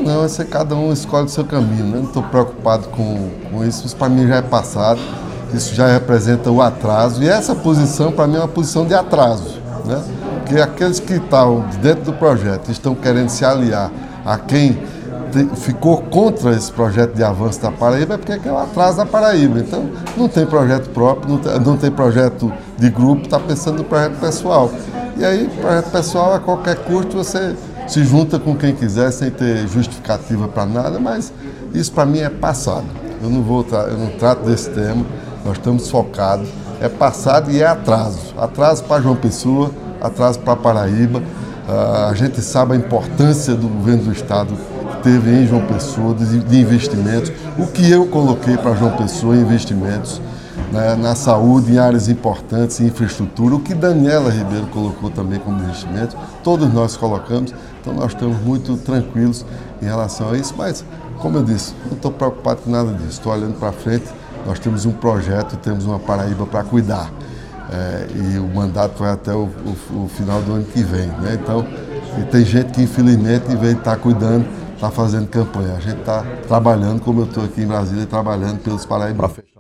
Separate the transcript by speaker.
Speaker 1: não, esse cada um escolhe o seu caminho, né? Não estou preocupado com isso para mim já é passado, isso já representa o atraso, e essa posição para mim é uma posição de atraso, né? Porque aqueles que estão dentro do projeto estão querendo se aliar a quem ficou contra esse projeto de avanço da Paraíba é porque é o atraso da Paraíba. Então, não tem projeto próprio, não tem projeto de grupo, está pensando no projeto pessoal. E aí, projeto pessoal, a qualquer custo, você se junta com quem quiser, sem ter justificativa para nada, mas isso para mim é passado. Eu não trato desse tema, nós estamos focados, é passado e é atraso. Atraso para João Pessoa, atraso para a Paraíba. A gente sabe a importância do governo do Estado teve em João Pessoa, de investimentos, o que eu coloquei para João Pessoa, investimentos, né, na saúde, em áreas importantes, em infraestrutura, o que Daniela Ribeiro colocou também como investimento, todos nós colocamos, então nós estamos muito tranquilos em relação a isso, mas, como eu disse, não estou preocupado com nada disso, estou olhando para frente, nós temos um projeto, temos uma Paraíba para cuidar, e o mandato vai até o final do ano que vem, né? Então, e tem gente que infelizmente, em vez de estar cuidando, está fazendo campanha. A gente está trabalhando, como eu estou aqui em Brasília, trabalhando pelos paraibanos.